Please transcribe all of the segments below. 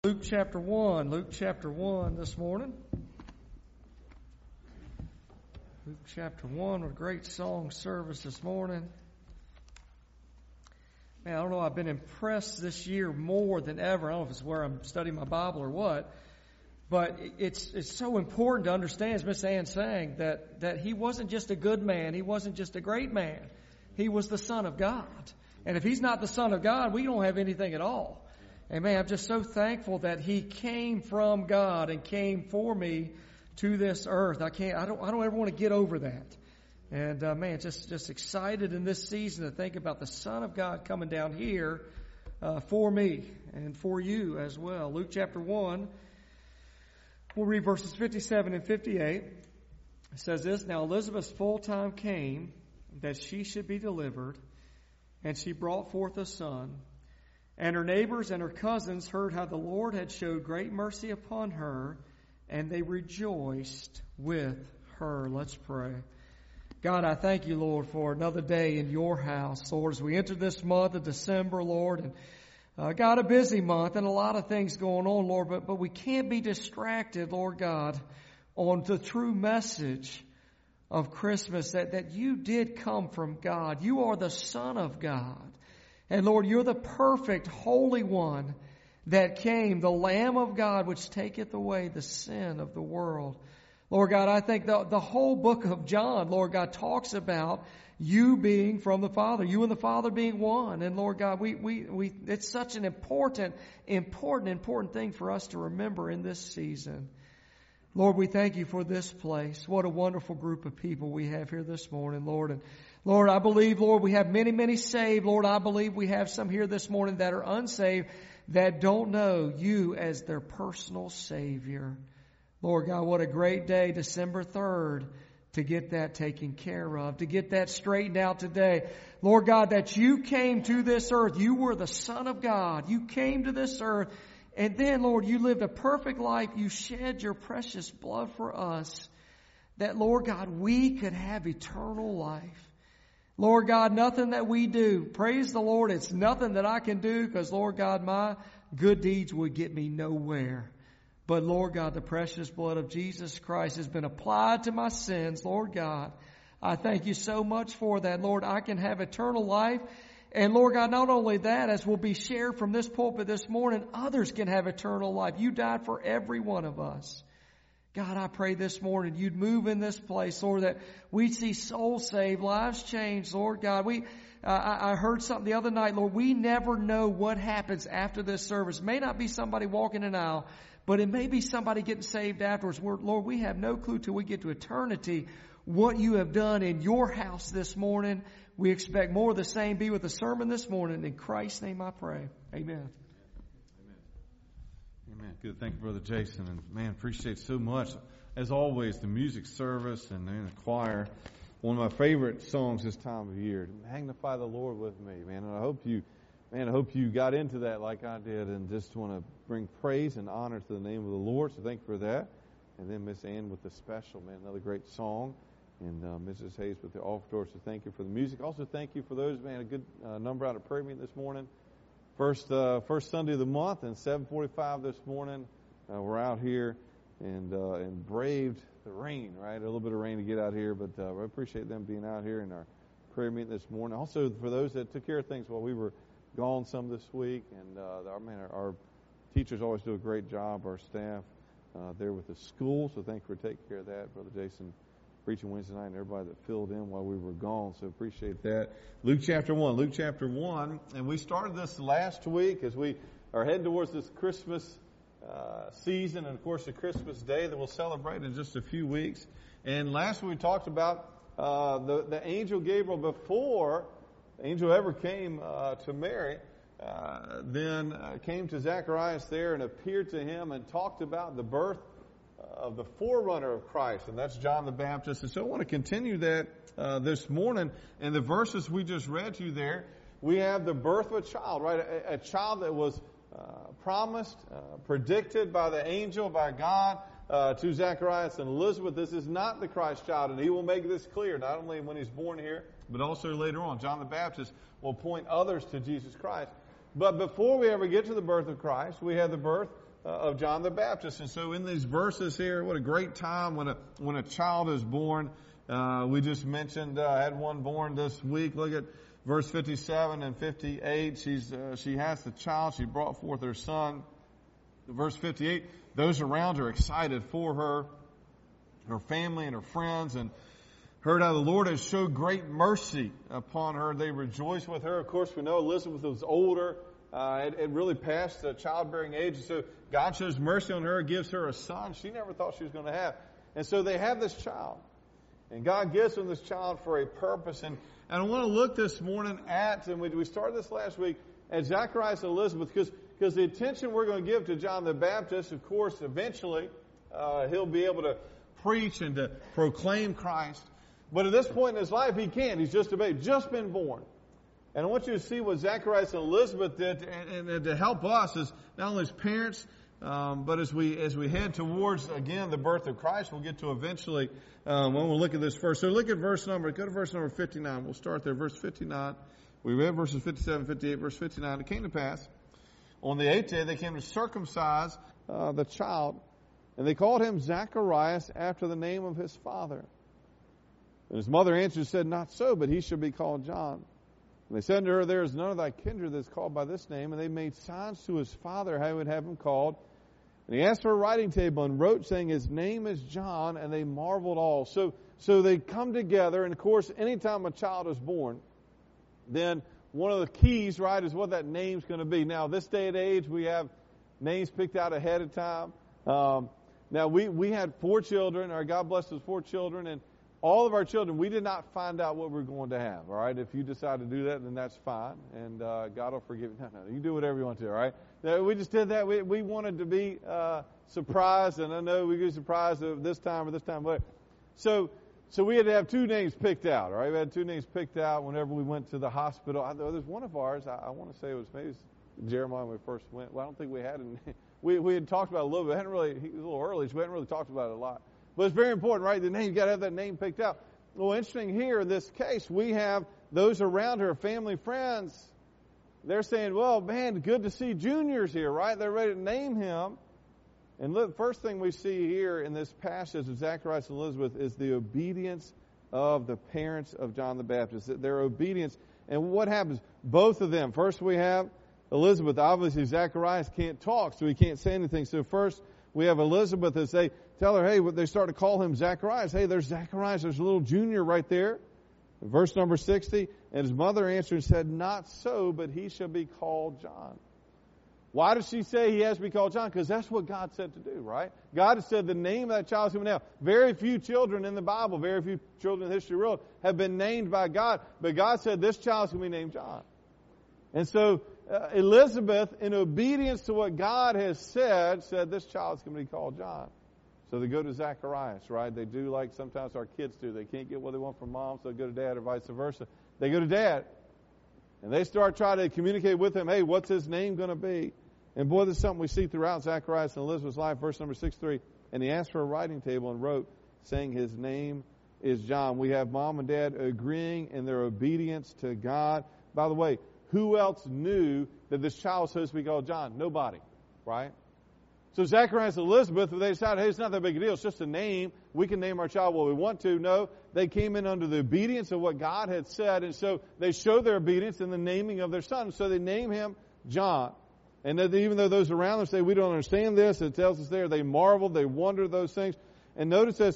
Luke chapter 1 this morning. Luke chapter 1, what a great song service this morning. Man, I don't know, I've been impressed this year more than ever. I don't know if it's where I'm studying my Bible or what, but it's so important to understand, as Miss Ann sang, that he wasn't just a good man, he wasn't just a great man. He was the Son of God. And if he's not the Son of God, we don't have anything at all. And man, I'm just so thankful that he came from God and came for me to this earth. I don't ever want to get over that. And man, just excited in this season to think about the Son of God coming down here for me and for you as well. Luke chapter 1, we'll read verses 57 and 58. It says this: Now Elizabeth's full time came that she should be delivered, and she brought forth a son. And her neighbors and her cousins heard how the Lord had showed great mercy upon her, and they rejoiced with her. Let's pray. God, I thank you, Lord, for another day in your house, Lord, as we enter this month of December, Lord. And God, a busy month and a lot of things going on, Lord, but we can't be distracted, Lord God, on the true message of Christmas, that you did come from God. You are the Son of God. And Lord, you're the perfect Holy One that came, the Lamb of God, which taketh away the sin of the world. Lord God, I think the whole book of John, Lord God, talks about you being from the Father, you and the Father being one. And Lord God, it's such an important thing for us to remember in this season. Lord, we thank you for this place. What a wonderful group of people we have here this morning, Lord. And Lord, I believe, Lord, we have many, many saved. Lord, I believe we have some here this morning that are unsaved, that don't know you as their personal Savior. Lord God, what a great day, December 3rd, to get that taken care of, to get that straightened out today. Lord God, that you came to this earth. You were the Son of God. You came to this earth. And then, Lord, you lived a perfect life. You shed your precious blood for us, that, Lord God, we could have eternal life. Lord God, nothing that we do, praise the Lord, it's nothing that I can do, because, Lord God, my good deeds would get me nowhere. But, Lord God, the precious blood of Jesus Christ has been applied to my sins. Lord God, I thank you so much for that. Lord, I can have eternal life. And Lord God, not only that, as will be shared from this pulpit this morning, others can have eternal life. You died for every one of us. God, I pray this morning you'd move in this place, Lord, that we'd see souls saved, lives changed, Lord God. I heard something the other night, Lord, we never know what happens after this service. It may not be somebody walking an aisle, but it may be somebody getting saved afterwards. Lord, we have no clue till we get to eternity what you have done in your house this morning. We expect more of the same. Be with the sermon this morning. In Christ's name I pray. Amen. Amen. Good. Thank you, Brother Jason. And man, appreciate so much. As always, the music service and the choir. One of my favorite songs this time of year. Magnify the Lord with me, man. And I hope you got into that like I did, and just want to bring praise and honor to the name of the Lord. So thank you for that. And then Miss Ann with the special, man, another great song. And Mrs. Hayes with the offertory. So thank you for the music. Also thank you for those, man, a good number out of prayer meeting this morning. First Sunday of the month, and 7:45 this morning. We're out here and braved the rain, right? A little bit of rain to get out here, but I appreciate them being out here in our prayer meeting this morning. Also for those that took care of things while we were gone some this week, and our teachers always do a great job. Our staff there with the school, so thank you for taking care of that, Brother Jason. Preaching Wednesday night, and everybody that filled in while we were gone, so appreciate that. Luke chapter 1, and we started this last week as we are heading towards this Christmas season, and of course the Christmas day that we'll celebrate in just a few weeks. And last week we talked about the angel Gabriel. Before the angel ever came to Mary, then came to Zacharias there and appeared to him and talked about the birth of the forerunner of Christ, and that's John the Baptist. And so I want to continue that this morning. In the verses we just read to you there, we have the birth of a child, right? A child that was promised, predicted by the angel, by God, to Zacharias and Elizabeth. This is not the Christ child, and he will make this clear, not only when he's born here, but also later on. John the Baptist will point others to Jesus Christ. But before we ever get to the birth of Christ, we have the birth of John the Baptist. And so in these verses here, what a great time when a child is born. We just mentioned, I had one born this week. Look at verse 57 and 58. She has the child. She brought forth her son. Verse 58, those around her excited for her family and her friends, and heard how the Lord has showed great mercy upon her. They rejoice with her. Of course, we know Elizabeth was older. It really passed the childbearing age. And so God shows mercy on her, gives her a son she never thought she was going to have. And so they have this child. And God gives them this child for a purpose. And I want to look this morning at, and we started this last week, at Zacharias and Elizabeth, because the attention we're going to give to John the Baptist, of course, eventually, he'll be able to preach and to proclaim Christ. But at this point in his life, he can't. He's just a baby, just been born. And I want you to see what Zacharias and Elizabeth did, and to help us as not only as parents, but as we head towards, again, the birth of Christ. We'll get to eventually when we'll look at this first. So go to verse number 59. We'll start there, verse 59. We read verses 57, 58, verse 59. It came to pass, on the 8th day, they came to circumcise the child, and they called him Zacharias after the name of his father. And his mother answered and said, not so, but he shall be called John. And they said to her, there is none of thy kindred that is called by this name. And they made signs to his father how he would have him called. And he asked for a writing table and wrote, saying, his name is John. And they marveled all. So they come together. And of course, anytime a child is born, then one of the keys, right, is what that name's going to be. Now, this day and age, we have names picked out ahead of time. Now, we had 4 children. Or God blessed us 4 children. And all of our children, we did not find out what we're going to have, all right? If you decide to do that, then that's fine, and God will forgive you. No, you can do whatever you want to, all right? We just did that. We wanted to be surprised, and I know we get surprised at this time or this time. But so we had to have 2 names picked out, all right? We had 2 names picked out whenever we went to the hospital. There's one of ours, I want to say it was maybe Jeremiah when we first went. Well, I don't think we had it. We had talked about it a little bit. He was a little early, so we hadn't really talked about it a lot. But it's very important, right? The name, you've got to have that name picked out. Well, interesting here in this case, we have those around her, family, friends. They're saying, well, man, good to see Junior's here, right? They're ready to name him. And look, first thing we see here in this passage of Zacharias and Elizabeth is the obedience of the parents of John the Baptist. Their obedience. And what happens? Both of them. First we have Elizabeth. Obviously, Zacharias can't talk, so he can't say anything. So first we have Elizabeth as they tell her, hey, they start to call him Zacharias. Hey, there's Zacharias. There's a little Junior right there. Verse number 60, and his mother answered and said, not so, but he shall be called John. Why does she say he has to be called John? Because that's what God said to do, right? God has said the name of that child is coming out. Very few children in the Bible, very few children in the history of the world have been named by God. But God said this child is going to be named John. And so Elizabeth, in obedience to what God has said this child is going to be called John. So they go to Zacharias, right? They do like sometimes our kids do. They can't get what they want from mom, so they go to dad or vice versa. They go to dad, and they start trying to communicate with him, hey, what's his name going to be? And boy, this is something we see throughout Zacharias and Elizabeth's life. Verse number 63, and he asked for a writing table and wrote, saying his name is John. We have mom and dad agreeing in their obedience to God. By the way, who else knew that this child was supposed to be called John? Nobody, right? So Zacharias and Elizabeth, they decided, hey, it's not that big a deal. It's just a name. We can name our child what we want to. No, they came in under the obedience of what God had said, and so they showed their obedience in the naming of their son. So they name him John. And even though those around them say, we don't understand this, it tells us there, they marveled, they wondered those things. And notice this,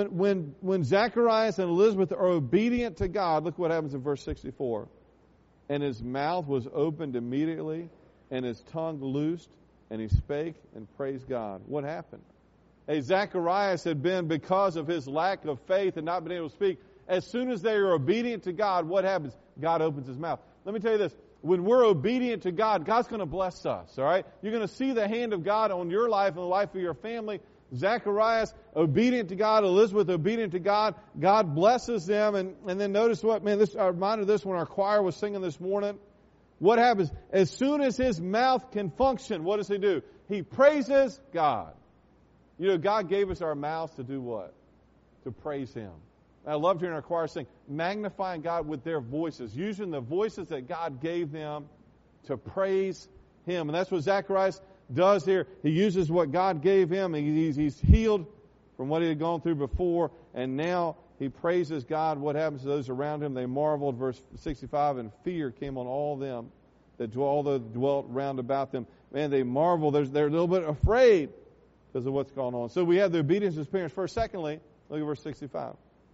when Zacharias and Elizabeth are obedient to God, look what happens in verse 64. And his mouth was opened immediately, and his tongue loosed, and he spake and praised God. What happened? Hey, Zacharias had been, because of his lack of faith and not being able to speak, as soon as they are obedient to God, what happens? God opens his mouth. Let me tell you this. When we're obedient to God, God's going to bless us, all right? You're going to see the hand of God on your life and the life of your family. Zacharias, obedient to God. Elizabeth, obedient to God. God blesses them. And then notice what, man, I reminded of this when our choir was singing this morning. What happens? As soon as his mouth can function, what does he do? He praises God. You know, God gave us our mouths to do what? To praise him. I loved hearing our choir sing, magnifying God with their voices, using the voices that God gave them to praise him. And that's what Zacharias does here. He uses what God gave him. He's healed from what he had gone through before, and now he praises God. What happens to those around him? They marveled, verse 65, and fear came on all them that dwelt round about them. Man, they marvel. They're a little bit afraid because of what's going on. So we have the obedience of his parents first. Secondly, look at verse 65.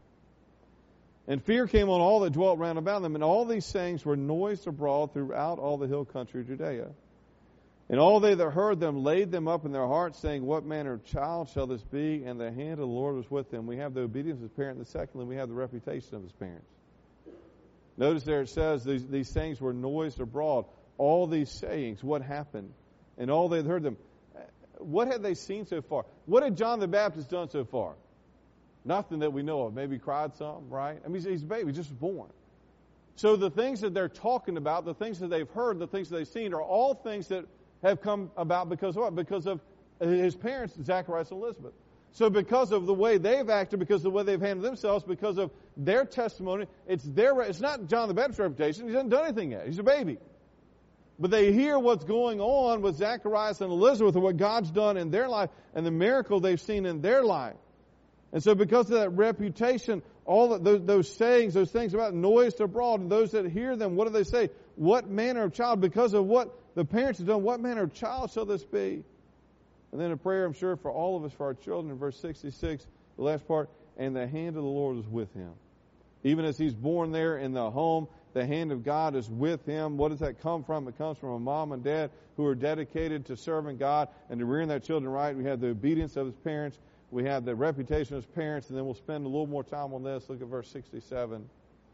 And fear came on all that dwelt round about them, and all these sayings were noised abroad throughout all the hill country of Judea. And all they that heard them laid them up in their hearts, saying, What manner of child shall this be? And the hand of the Lord was with them. We have the obedience of his parents, and secondly, we have the reputation of his parents. Notice there it says these sayings were noised abroad. All these sayings, what happened? And all they had heard them. What had they seen so far? What had John the Baptist done so far? Nothing that we know of. Maybe cried some, right? I mean, he's a baby, just born. So the things that they're talking about, the things that they've heard, the things that they've seen are all things that have come about because of what? Because of his parents, Zacharias and Elizabeth. So because of the way they've acted, because of the way they've handled themselves, because of their testimony, it's not John the Baptist's reputation. He hasn't done anything yet. He's a baby. But they hear what's going on with Zacharias and Elizabeth and what God's done in their life and the miracle they've seen in their life. And so because of that reputation, all those sayings, those things about noised abroad, and those that hear them, what do they say? What manner of child, because of what the parents have done, what manner of child shall this be? And then a prayer, I'm sure, for all of us, for our children, in verse 66, the last part, and the hand of the Lord is with him. Even as he's born there in the home, the hand of God is with him. What does that come from? It comes from a mom and dad who are dedicated to serving God and to rearing their children right. We have the obedience of his parents. We have the reputation of his parents. And then we'll spend a little more time on this. Look at verse 67.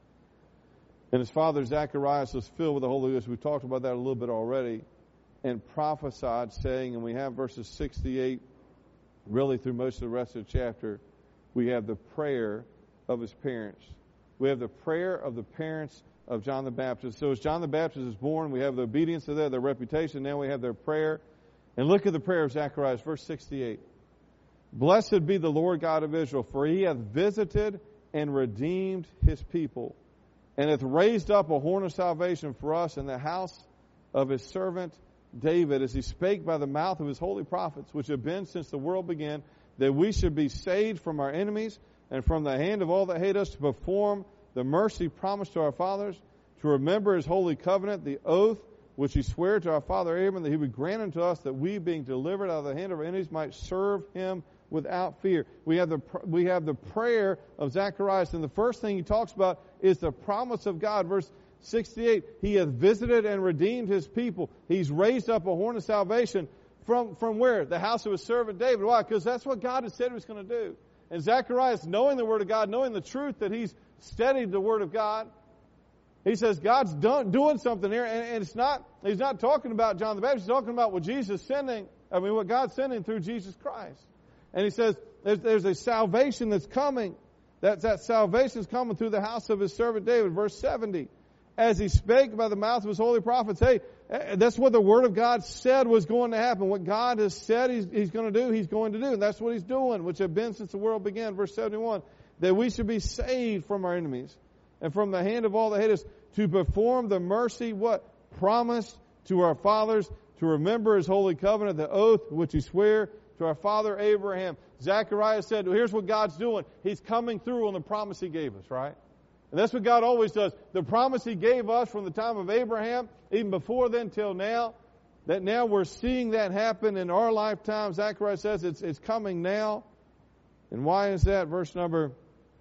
And his father Zacharias was filled with the Holy Ghost. We talked about that a little bit already. And prophesied, saying, and we have verses 68, really through most of the rest of the chapter, we have the prayer of his parents. We have the prayer of the parents of John the Baptist. So as John the Baptist is born, we have the obedience of their reputation. Now we have their prayer. And look at the prayer of Zacharias, verse 68. Blessed be the Lord God of Israel, for he hath visited and redeemed his people, and hath raised up a horn of salvation for us in the house of his servant David, as he spake by the mouth of his holy prophets, which have been since the world began, that we should be saved from our enemies and from the hand of all that hate us, to perform the mercy promised to our fathers, to remember his holy covenant, the oath which he sware to our father Abraham, that he would grant unto us that we, being delivered out of the hand of our enemies, might serve him without fear. We have the prayer of Zacharias, and the first thing he talks about is the promise of God. Verse 68, he hath visited and redeemed his people. He's raised up a horn of salvation from where? The house of his servant David. Why? Because that's what God has said he was going to do. And Zacharias, knowing the Word of God, knowing the truth that he's studied the Word of God, he says God's doing something here, and he's not talking about John the Baptist. He's talking about what what God's sending through Jesus Christ. And he says there's a salvation that's coming. That salvation is coming through the house of his servant David. Verse 70. As he spake by the mouth of his holy prophets. Hey, that's what the Word of God said was going to happen. What God has said he's going to do, he's going to do. And that's what he's doing, which have been since the world began. Verse 71. That we should be saved from our enemies and from the hand of all that hate us, to perform the mercy, what? Promised to our fathers, to remember his holy covenant, the oath which he sware to our father Abraham. Zacharias said, well, here's what God's doing. He's coming through on the promise he gave us, right? And that's what God always does. The promise he gave us from the time of Abraham, even before then till now, that now we're seeing that happen in our lifetime. Zacharias says it's coming now. And why is that? Verse number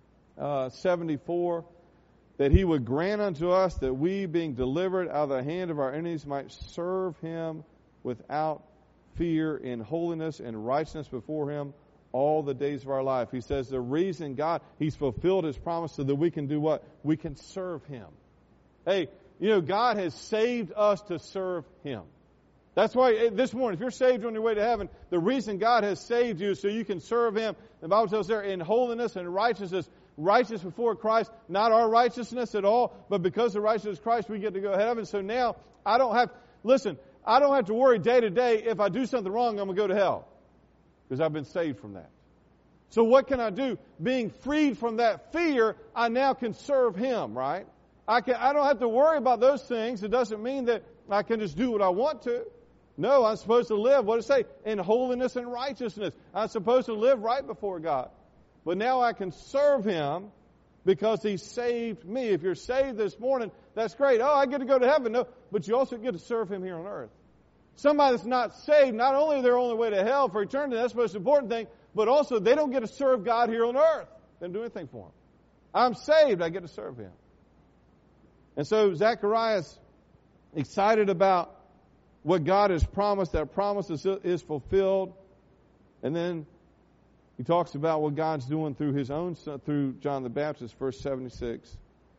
74, that he would grant unto us that we, being delivered out of the hand of our enemies, might serve him without fear, in holiness and righteousness before him all the days of our life. He says the reason he's fulfilled his promise so that we can do what? We can serve him. Hey, God has saved us to serve him. That's why this morning, if you're saved on your way to heaven, the reason God has saved you is so you can serve him. The Bible tells us there, in holiness and righteousness, righteous before Christ, not our righteousness at all, but because of righteousness of Christ, we get to go to heaven. So now, I don't have to worry day to day if I do something wrong, I'm going to go to hell. Because I've been saved from that. So what can I do? Being freed from that fear, I now can serve him, right? I don't have to worry about those things. It doesn't mean that I can just do what I want to. No, I'm supposed to live, what does it say? In holiness and righteousness. I'm supposed to live right before God. But now I can serve Him because He saved me. If you're saved this morning, that's great. Oh, I get to go to heaven. No, but you also get to serve Him here on earth. Somebody that's not saved, not only are they on their way to hell for eternity, that's the most important thing, but also they don't get to serve God here on earth. They don't do anything for Him. I'm saved, I get to serve Him. And so Zacharias, excited about what God has promised, that promise is fulfilled. And then he talks about what God's doing through His own Son, through John the Baptist, verse 76.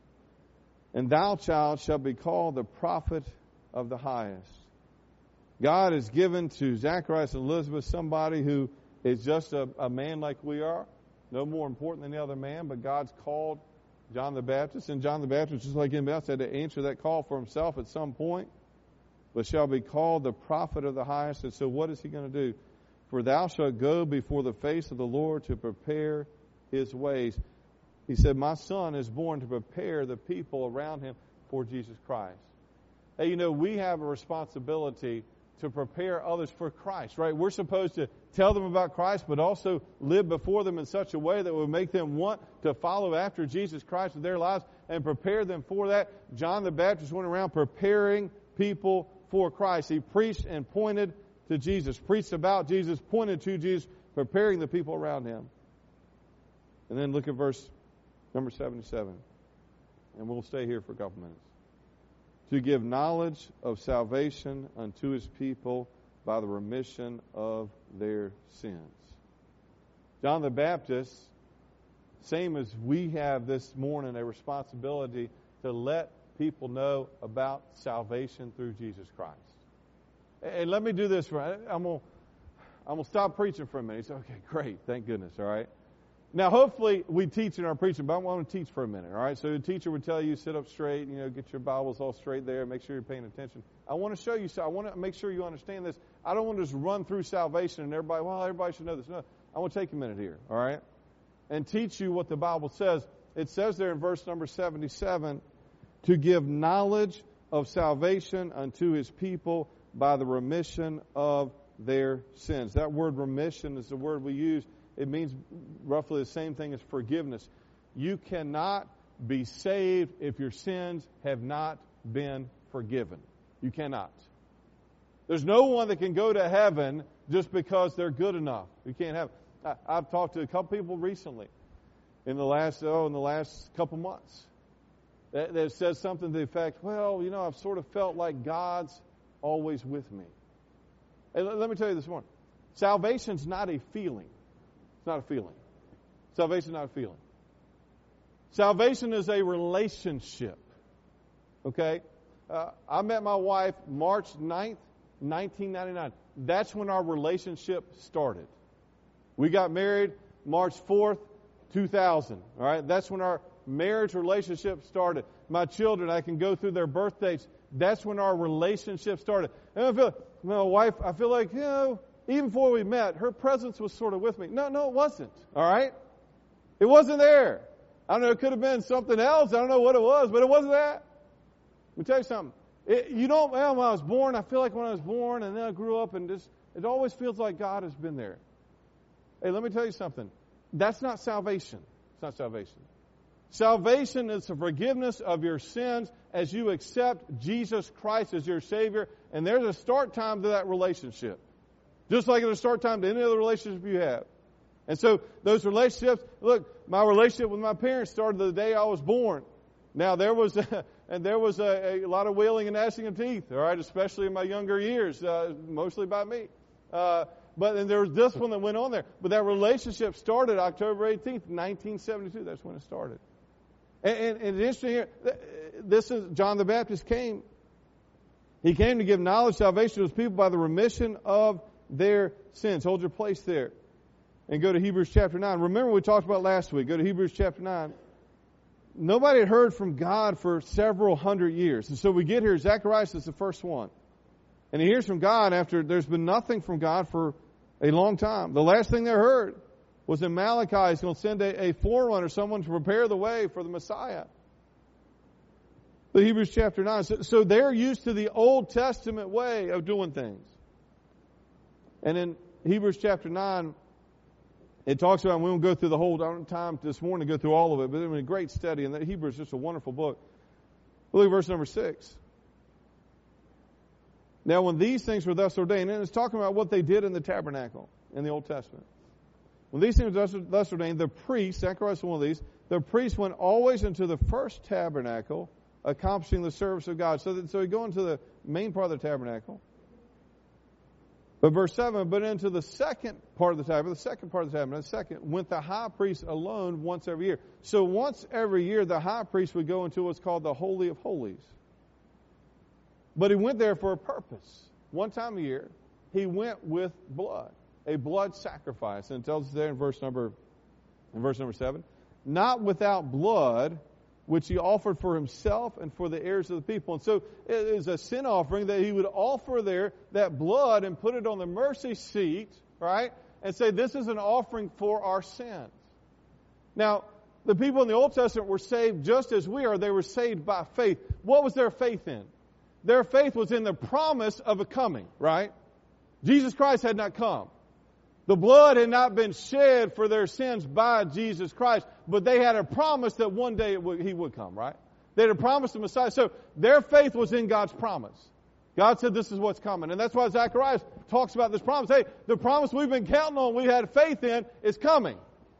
And thou, child, shalt be called the prophet of the highest. God has given to Zacharias and Elizabeth somebody who is just a man like we are, no more important than the other man, but God's called John the Baptist. And John the Baptist, just like anybody else, had to answer that call for himself at some point. But shall be called the prophet of the highest. And so what is he going to do? For thou shalt go before the face of the Lord to prepare His ways. He said, my son is born to prepare the people around him for Jesus Christ. Hey, we have a responsibility to prepare others for Christ, right? We're supposed to tell them about Christ, but also live before them in such a way that will make them want to follow after Jesus Christ with their lives and prepare them for that. John the Baptist went around preparing people for Christ. He preached and pointed to Jesus, preached about Jesus, pointed to Jesus, preparing the people around Him. And then look at verse number 77. And we'll stay here for a couple minutes. To give knowledge of salvation unto His people by the remission of their sins. John the Baptist, same as we have this morning, a responsibility to let people know about salvation through Jesus Christ. And let me do this. I'm going to stop preaching for a minute. He said, okay, great. Thank goodness. All right. Now, hopefully we teach in our preaching, but I want to teach for a minute. All right. So the teacher would tell you, sit up straight, get your Bibles all straight there, make sure you're paying attention. I want to show you, I want to make sure you understand this. I don't want to just run through salvation and everybody should know this. No, I want to take a minute here. All right. And teach you what the Bible says. It says there in verse number 77, to give knowledge of salvation unto His people by the remission of their sins. That word remission is the word we use. It means roughly the same thing as forgiveness. You cannot be saved if your sins have not been forgiven. You cannot. There's no one that can go to heaven just because they're good enough. You can't have. I've talked to a couple people recently in the last couple months that says something to the effect, well, I've sort of felt like God's always with me. Hey, let me tell you this morning. Salvation's not a feeling. It's not a feeling. Salvation's not a feeling. Salvation is a relationship. Okay? I met my wife March 9th, 1999. That's when our relationship started. We got married March 4th, 2000. All right? That's when our marriage relationship started. My children, I can go through their birth dates. That's when our relationship started. And I feel, my wife, I feel like, even before we met, her presence was sort of with me. No, it wasn't. All right? It wasn't there. I don't know, it could have been something else. I don't know what it was, but it wasn't that. Let me tell you something. When I was born, I feel like when I was born, and then I grew up, and it always feels like God has been there. Hey, let me tell you something. That's not salvation. It's not salvation. Salvation is the forgiveness of your sins as you accept Jesus Christ as your Savior, and there's a start time to that relationship. Just like there's a start time to any other relationship you have. And so those relationships, look, my relationship with my parents started the day I was born. Now there was a lot of wailing and gnashing of teeth, all right, especially in my younger years, mostly by me. But then there was this one that went on there. But that relationship started October 18th, 1972. That's when it started. And it's interesting here. This is John the Baptist came. He came to give knowledge, salvation to His people by the remission of their sins. Hold your place there. And go to Hebrews chapter 9. Remember we talked about last week. Go to Hebrews chapter 9. Nobody had heard from God for several hundred years. And so we get here, Zacharias is the first one. And he hears from God after there's been nothing from God for a long time. The last thing they heard was that Malachi is going to send a forerunner, someone to prepare the way for the Messiah. But Hebrews chapter 9. So they're used to the Old Testament way of doing things. And in Hebrews chapter 9, it talks about, we won't go through the whole, I don't have time this morning to go through all of it, but it was a great study, and that Hebrews is just a wonderful book. Look at verse number 6. Now, when these things were thus ordained, and it's talking about what they did in the tabernacle in the Old Testament. When these things were thus ordained, the priest, Zechariah was one of these, the priest went always into the first tabernacle, accomplishing the service of God. So he go into the main part of the tabernacle. But verse 7, but into the second part of the tabernacle, went the high priest alone once every year. So once every year, the high priest would go into what's called the Holy of Holies. But he went there for a purpose. One time a year, he went with blood, a blood sacrifice. And it tells us there in verse number 7, not without blood, which he offered for himself and for the heirs of the people. And so it is a sin offering that he would offer there, that blood, and put it on the mercy seat, right? And say, this is an offering for our sins. Now, the people in the Old Testament were saved just as we are. They were saved by faith. What was their faith in? Their faith was in the promise of a coming, right? Jesus Christ had not come. The blood had not been shed for their sins by Jesus Christ, but they had a promise that one day He would come, right? They had a promise of Messiah. So their faith was in God's promise. God said this is what's coming. And that's why Zechariah talks about this promise. Hey, the promise we've been counting on, we had faith in, is coming.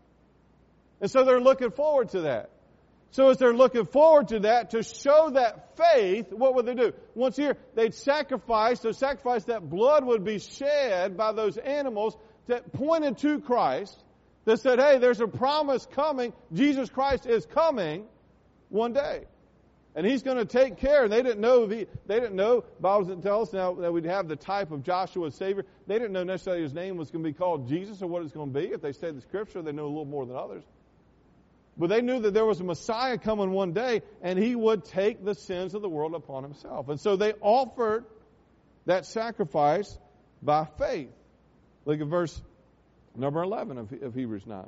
And so they're looking forward to that. So as they're looking forward to that, to show that faith, what would they do? Once a year, they'd sacrifice. To sacrifice, that blood would be shed by those animals that pointed to Christ, that said, hey, there's a promise coming. Jesus Christ is coming one day. And He's going to take care. And they didn't know, the Bible doesn't tell us now that we'd have the type of Joshua as Savior. They didn't know necessarily His name was going to be called Jesus or what it's going to be. If they studied the Scripture, they knew a little more than others. But they knew that there was a Messiah coming one day, and He would take the sins of the world upon Himself. And so they offered that sacrifice by faith. Look at verse number 11 of Hebrews 9.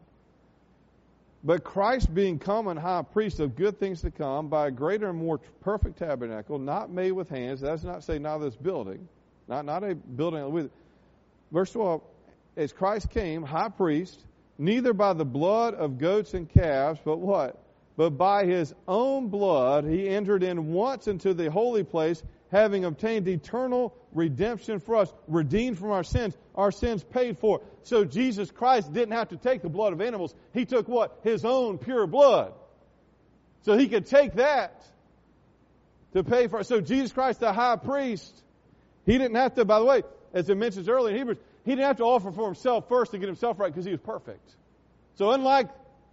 But Christ being come and high priest of good things to come, by a greater and more perfect tabernacle, not made with hands. That does not say not this building. Not a building with. Verse 12, as Christ came, high priest, neither by the blood of goats and calves, but what? But by His own blood He entered in once into the holy place, having obtained eternal redemption for us, redeemed from our sins paid for. So Jesus Christ didn't have to take the blood of animals. He took what? His own pure blood. So He could take that to pay for us. So Jesus Christ, the high priest, He didn't have to, by the way, as it mentions earlier in Hebrews, He didn't have to offer for Himself first to get Himself right because He was perfect. So unlike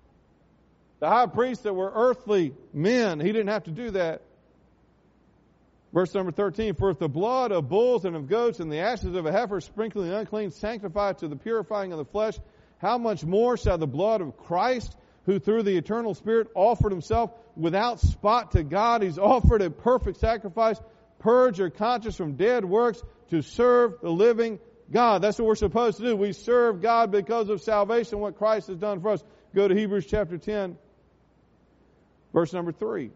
the high priests that were earthly men, He didn't have to do that. Verse number 13, for if the blood of bulls and of goats and the ashes of a heifer sprinkling the unclean sanctify to the purifying of the flesh, how much more shall the blood of Christ, who through the eternal Spirit offered Himself without spot to God, He's offered a perfect sacrifice, purge your conscience from dead works to serve the living God. That's what we're supposed to do. We serve God because of salvation, what Christ has done for us. Go to Hebrews chapter 10, verse number 3.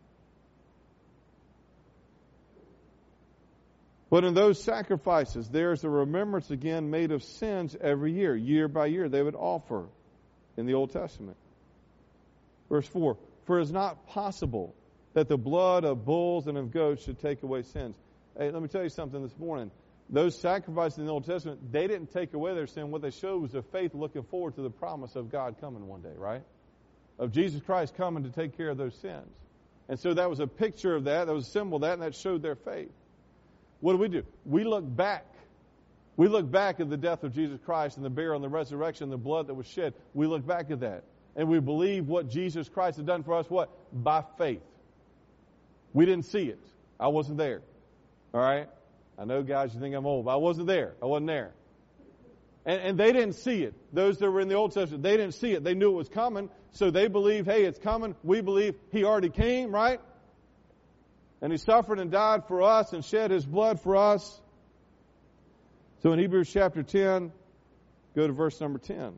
But in those sacrifices, there's a remembrance again made of sins every year. Year by year, they would offer in the Old Testament. Verse 4, for it is not possible that the blood of bulls and of goats should take away sins. Hey, let me tell you something this morning. Those sacrifices in the Old Testament, they didn't take away their sin. What they showed was a faith looking forward to the promise of God coming one day, right? Of Jesus Christ coming to take care of those sins. And so that was a picture of that. That was a symbol of that, and that showed their faith. What do? We look back. We look back at the death of Jesus Christ and the burial and the resurrection and the blood that was shed. We look back at that. And we believe what Jesus Christ had done for us, what? By faith. We didn't see it. I wasn't there. All right? I know, guys, you think I'm old, but I wasn't there. I wasn't there. And they didn't see it. Those that were in the Old Testament, they didn't see it. They knew it was coming, so they believed, hey, it's coming. We believe He already came, right? And He suffered and died for us and shed His blood for us. So in Hebrews chapter 10, go to verse number 10.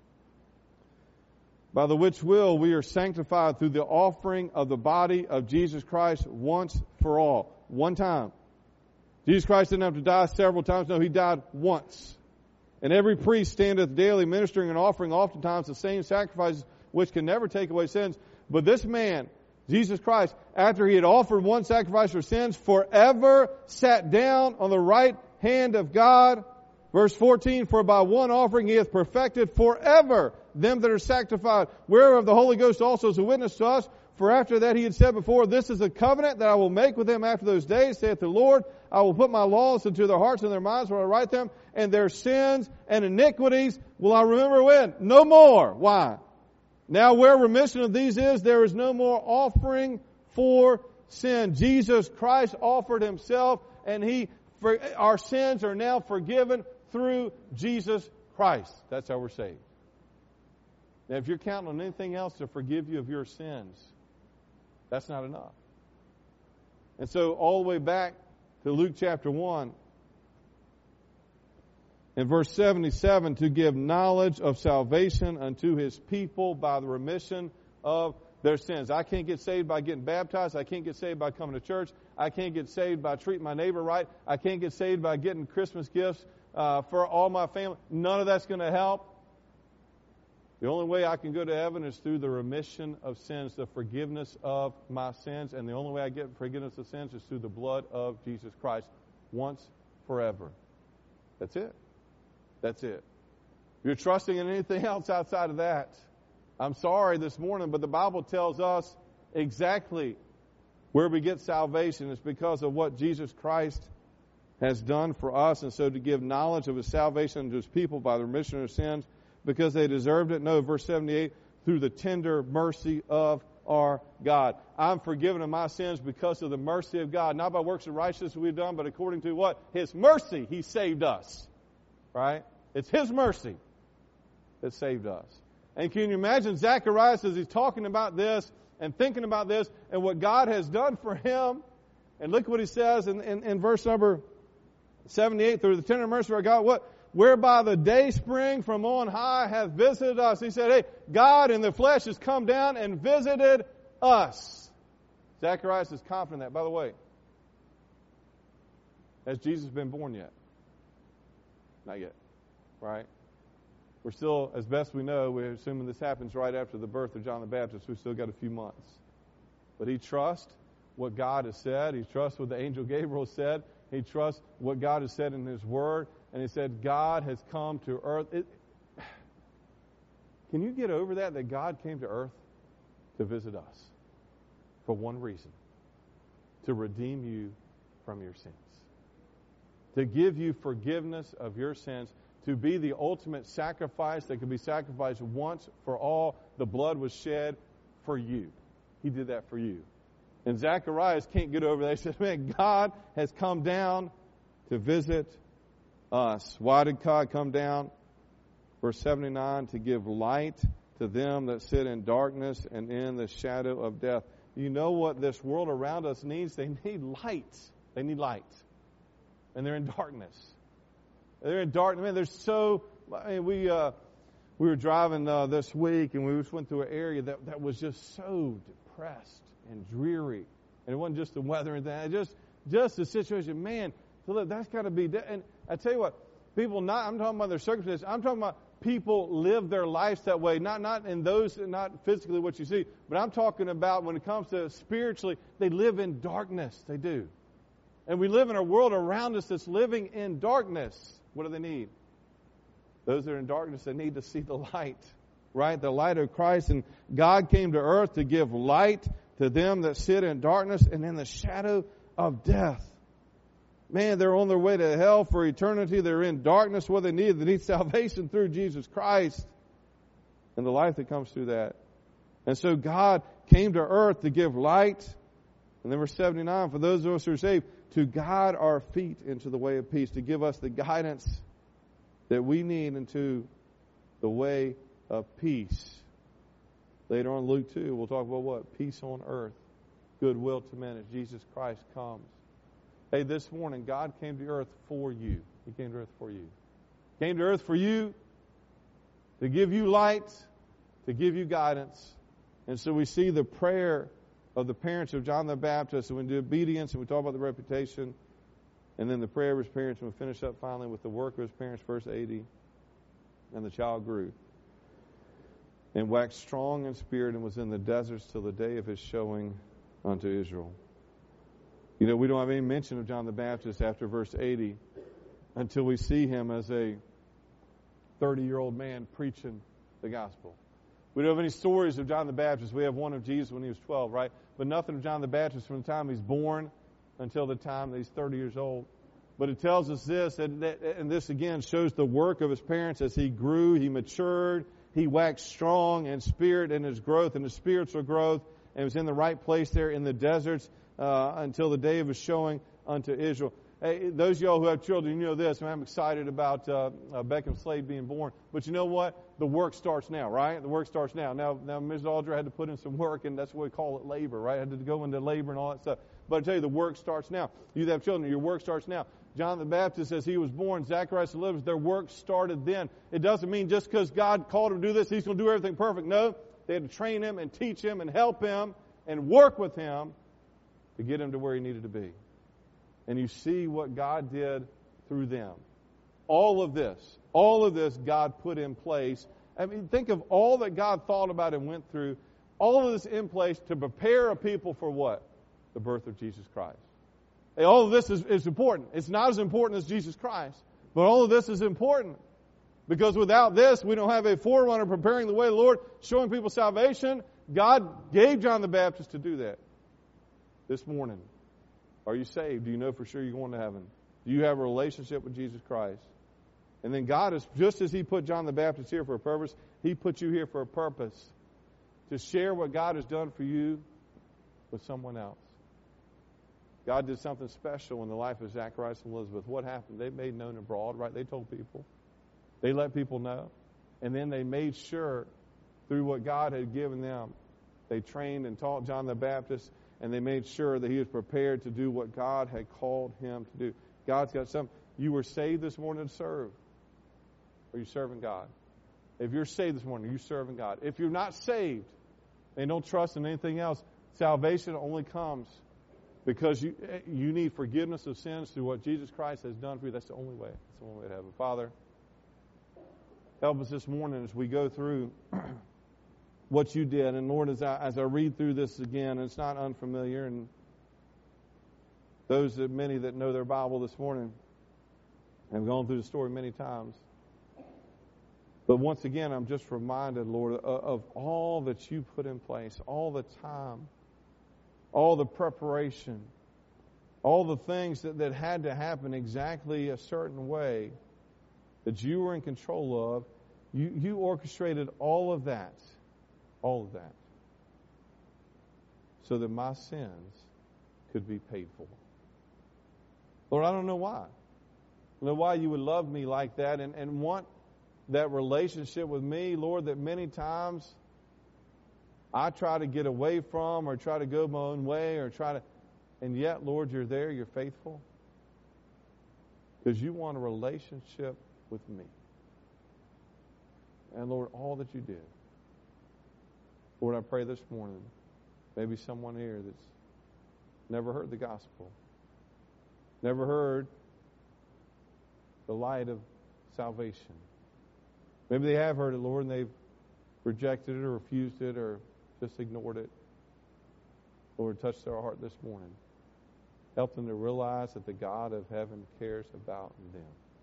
By the which will we are sanctified through the offering of the body of Jesus Christ once for all. One time. Jesus Christ didn't have to die several times. No, He died once. And every priest standeth daily ministering and offering oftentimes the same sacrifices which can never take away sins. But this man, Jesus Christ, after he had offered one sacrifice for sins, forever sat down on the right hand of God. Verse 14, for by one offering he hath perfected forever them that are sanctified, whereof the Holy Ghost also is a witness to us. For after that he had said before, this is a covenant that I will make with them after those days, saith the Lord. I will put my laws into their hearts and their minds when I write them, and their sins and iniquities will I remember when? No more. Why? Now where remission of these is, there is no more offering for sin. Jesus Christ offered himself, and our sins are now forgiven through Jesus Christ. That's how we're saved. Now if you're counting on anything else to forgive you of your sins, that's not enough. And so all the way back to Luke chapter 1, in verse 77, to give knowledge of salvation unto his people by the remission of their sins. I can't get saved by getting baptized. I can't get saved by coming to church. I can't get saved by treating my neighbor right. I can't get saved by getting Christmas gifts for all my family. None of that's going to help. The only way I can go to heaven is through the remission of sins, the forgiveness of my sins. And the only way I get forgiveness of sins is through the blood of Jesus Christ, once, forever. That's it. That's it. If you're trusting in anything else outside of that, I'm sorry this morning, but the Bible tells us exactly where we get salvation. It's because of what Jesus Christ has done for us. And so to give knowledge of his salvation to his people by the remission of sins, because they deserved it. No, verse 78, through the tender mercy of our God. I'm forgiven of my sins because of the mercy of God. Not by works of righteousness we've done, but according to what? His mercy, he saved us. Right? It's his mercy that saved us. And can you imagine Zacharias as he's talking about this and thinking about this and what God has done for him? And look what he says in verse number 78, through the tender mercy of our God, what? Whereby the day spring from on high hath visited us. He said, hey, God in the flesh has come down and visited us. Zacharias is confident in that. By the way, has Jesus been born yet? Not yet. Right? We're still, as best we know, we're assuming this happens right after the birth of John the Baptist. We've still got a few months. But he trusts what God has said. He trusts what the angel Gabriel said. He trusts what God has said in his word. And he said, God has come to earth. Can you get over that God came to earth to visit us for one reason? To redeem you from your sins. To give you forgiveness of your sins. To be the ultimate sacrifice that could be sacrificed once for all. The blood was shed for you. He did that for you. And Zacharias can't get over that. He said, man, God has come down to visit us. Why did God come down? Verse 79, to give light to them that sit in darkness and in the shadow of death. You know what this world around us needs? They need light. They need light. And they're in darkness. They're in darkness. Man, we were driving this week and we just went through an area that was just so depressed and dreary. And it wasn't just the weather and that. Just the situation. Man, that's got to be... And I tell you what, I'm talking about their circumstances. I'm talking about people live their lives that way. Not in those, not physically what you see, but I'm talking about when it comes to spiritually, they live in darkness. They do. And we live in a world around us that's living in darkness. What do they need? Those that are in darkness, they need to see the light, right? The light of Christ. And God came to earth to give light to them that sit in darkness and in the shadow of death. Man, they're on their way to hell for eternity. They're in darkness. What they need salvation through Jesus Christ and the life that comes through that. And so God came to earth to give light. And then verse 79, for those of us who are saved, to guide our feet into the way of peace, to give us the guidance that we need into the way of peace. Later on, Luke 2, we'll talk about what? Peace on earth, goodwill to men as Jesus Christ comes. Hey, this morning, God came to earth for you. He came to earth for you. He came to earth for you to give you light, to give you guidance. And so we see the prayer of the parents of John the Baptist, and we do obedience, and we talk about the reputation, and then the prayer of his parents, and we finish up finally with the work of his parents, verse 80. And the child grew and waxed strong in spirit and was in the deserts till the day of his showing unto Israel. You know, we don't have any mention of John the Baptist after verse 80 until we see him as a 30-year-old man preaching the gospel. We don't have any stories of John the Baptist. We have one of Jesus when he was 12, right? But nothing of John the Baptist from the time he's born until the time that he's 30 years old. But it tells us this, and this again shows the work of his parents as he grew, he matured, he waxed strong in spirit and his growth, and his spiritual growth, and was in the right place there in the deserts until the day of his showing unto Israel. Hey, those of y'all who have children, you know this. I'm excited about Beckham Slade being born. But you know what? The work starts now, right? The work starts now. Now, Ms. Audra had to put in some work, and that's what we call it labor, right? Had to go into labor and all that stuff. But I tell you, the work starts now. You that have children, your work starts now. John the Baptist, as he was born, Zacharias and Elizabeth, their work started then. It doesn't mean just because God called him to do this, he's going to do everything perfect. No, they had to train him and teach him and help him and work with him to get him to where he needed to be. And you see what God did through them. All of this God put in place. I mean, think of all that God thought about and went through. All of this in place to prepare a people for what? The birth of Jesus Christ. Hey, all of this is important. It's not as important as Jesus Christ, but all of this is important. Because without this, we don't have a forerunner preparing the way of the Lord, showing people salvation. God gave John the Baptist to do that. This morning, are you saved? Do you know for sure you're going to heaven? Do you have a relationship with Jesus Christ? And then God is, just as he put John the Baptist here for a purpose, he put you here for a purpose. To share what God has done for you with someone else. God did something special in the life of Zacharias and Elizabeth. What happened? They made known abroad, right? They told people. They let people know. And then they made sure, through what God had given them, they trained and taught John the Baptist, and they made sure that he was prepared to do what God had called him to do. God's got something. You were saved this morning to serve. Are you serving God? If you're saved this morning, are you serving God? If you're not saved and don't trust in anything else, salvation only comes because you need forgiveness of sins through what Jesus Christ has done for you. That's the only way. That's the only way to heaven. Father, help us this morning as we go through what you did. And Lord, as I read through this again, it's not unfamiliar. And many that know their Bible this morning have gone through the story many times. But once again, I'm just reminded, Lord, of all that you put in place, all the time, all the preparation, all the things that had to happen exactly a certain way that you were in control of. You orchestrated all of that, so that my sins could be paid for. Lord, I don't know why. I don't know why you would love me like that and want that relationship with me, Lord, that many times I try to get away from or try to go my own way and yet, Lord, you're there, you're faithful. Because you want a relationship with me. And Lord, all that you did. Lord, I pray this morning, maybe someone here that's never heard the gospel, never heard the light of salvation. Maybe they have heard it, Lord, and they've rejected it or refused it or just ignored it. Lord, touch their heart this morning. Help them to realize that the God of heaven cares about them.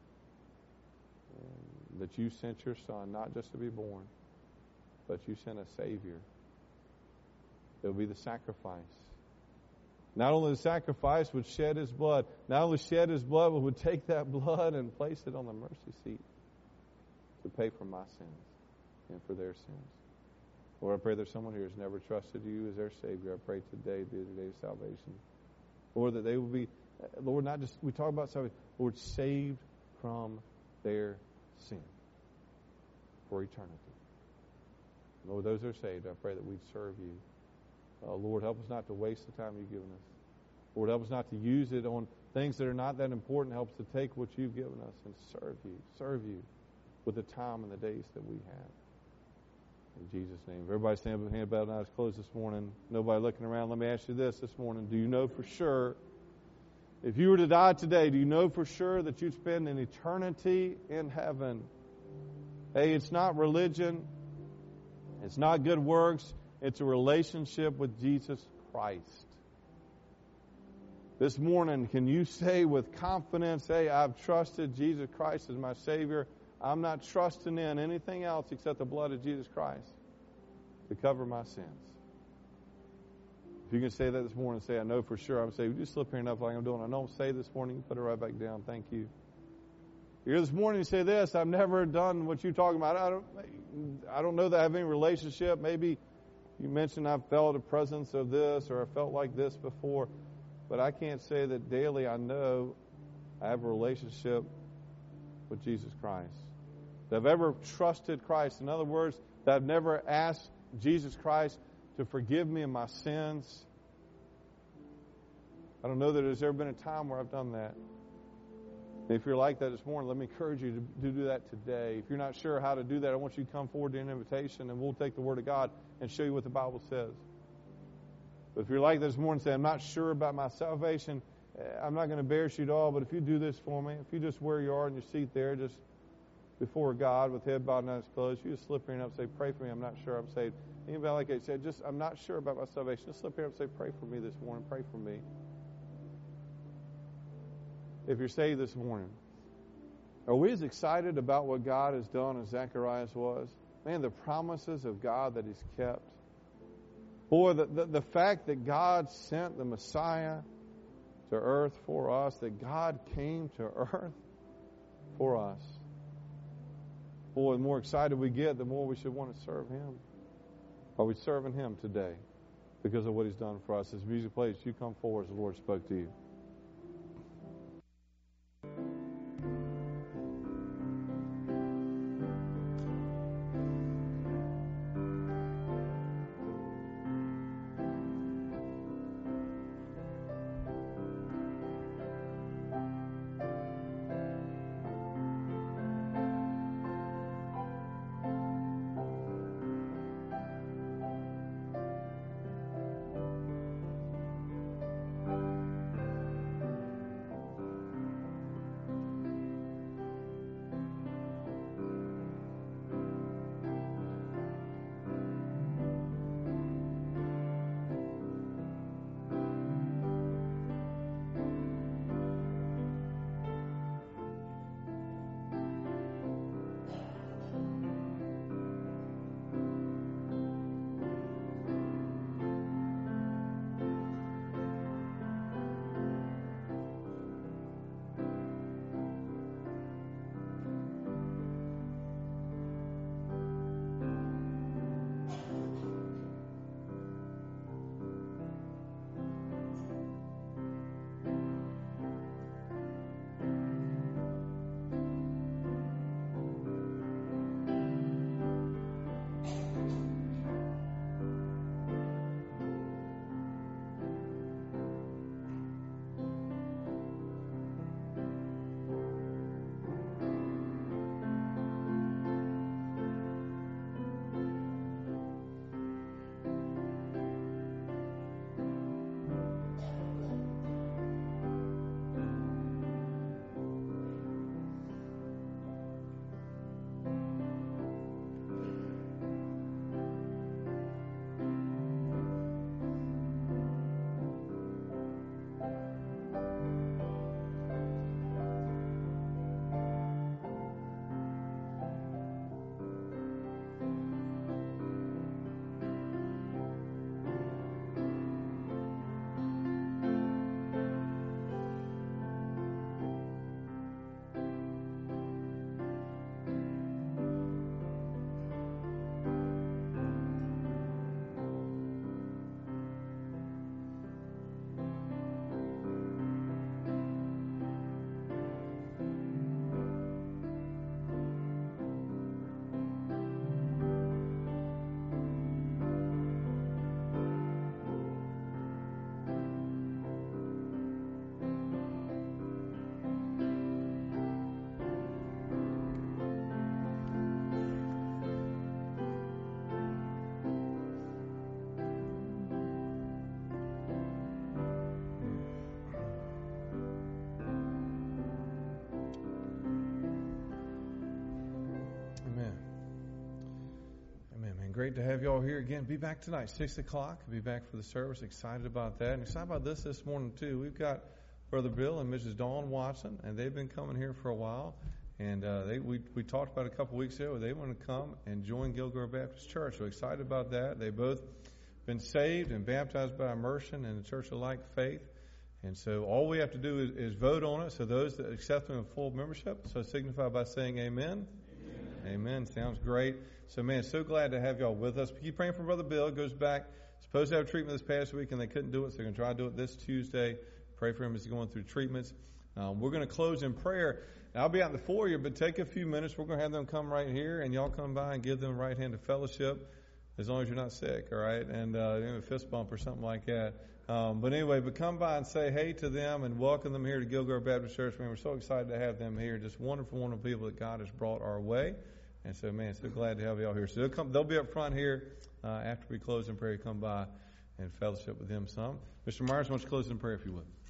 And that you sent your Son not just to be born, but you sent a Savior. It will be the sacrifice. Not only the sacrifice would shed his blood, not only shed his blood, but would take that blood and place it on the mercy seat to pay for my sins and for their sins. Lord, I pray there's someone here who's never trusted you as their Savior. I pray today be the day of salvation. Lord, that they will be, Lord, not just, we talk about salvation, Lord, saved from their sin for eternity. Lord, those that are saved, I pray that we'd serve you. Lord, help us not to waste the time you've given us. Lord, help us not to use it on things that are not that important. Help us to take what you've given us and serve you with the time and the days that we have. In Jesus' name. Everybody stand up with hand bowed and eyes closed this morning. Nobody looking around. Let me ask you this morning. Do you know for sure, if you were to die today, do you know for sure that you'd spend an eternity in heaven? Hey, it's not religion. It's not good works. It's a relationship with Jesus Christ. This morning, can you say with confidence, hey, I've trusted Jesus Christ as my Savior. I'm not trusting in anything else except the blood of Jesus Christ to cover my sins. If you can say that this morning, say, I know for sure. I'm saying, just slip here enough like I'm doing. I don't say this morning, you put it right back down. Thank you. You're here this morning, you say this, I've never done what you're talking about. I don't know that I have any relationship. Maybe you mentioned I've felt a presence of this or I felt like this before. But I can't say that daily I know I have a relationship with Jesus Christ. That I've ever trusted Christ. In other words, that I've never asked Jesus Christ to forgive me of my sins. I don't know that there's ever been a time where I've done that. And if you're like that this morning, let me encourage you to do that today. If you're not sure how to do that, I want you to come forward to an invitation and we'll take the Word of God and show you what the Bible says. But if you're like this morning, say, I'm not sure about my salvation, I'm not going to embarrass you at all, but if you do this for me, if you just where you are in your seat there, just before God with head bowed and eyes closed, you just slip here and up and say, pray for me, I'm not sure I'm saved. Anybody like that said, I'm not sure about my salvation, just slip here and say, pray for me this morning, pray for me. If you're saved this morning, are we as excited about what God has done as Zacharias was? Man, the promises of God that He's kept. Boy, the fact that God sent the Messiah to earth for us, that God came to earth for us. Boy, the more excited we get, the more we should want to serve Him. Are we serving Him today because of what He's done for us? As music plays, you come forward as the Lord spoke to you. And great to have you all here again. Be back tonight, 6 o'clock. Be back for the service. Excited about that. And excited about this morning, too. We've got Brother Bill and Mrs. Dawn Watson, and they've been coming here for a while. And we talked about a couple weeks ago, they want to come and join Gilgore Baptist Church. So excited about that. They both been saved and baptized by immersion in the Church of Like Faith. And so all we have to do is vote on it. So those that accept them in full membership, so signify by saying amen. Amen. Sounds great. So, man, so glad to have y'all with us. Keep praying for Brother Bill. Goes back, supposed to have treatment this past week, and they couldn't do it, so they're going to try to do it this Tuesday. Pray for him as he's going through treatments. We're going to close in prayer. I'll be out in the foyer, but take a few minutes. We're going to have them come right here, and y'all come by and give them right hand of fellowship, as long as you're not sick, all right? And a fist bump or something like that. But anyway, come by and say hey to them and welcome them here to Gilgore Baptist Church. Man, we're so excited to have them here. Just wonderful, wonderful people that God has brought our way. And so, man, so glad to have y'all here. So they'll be up front here after we close in prayer. Come by and fellowship with them some. Mr. Myers, why don't you close in prayer if you would.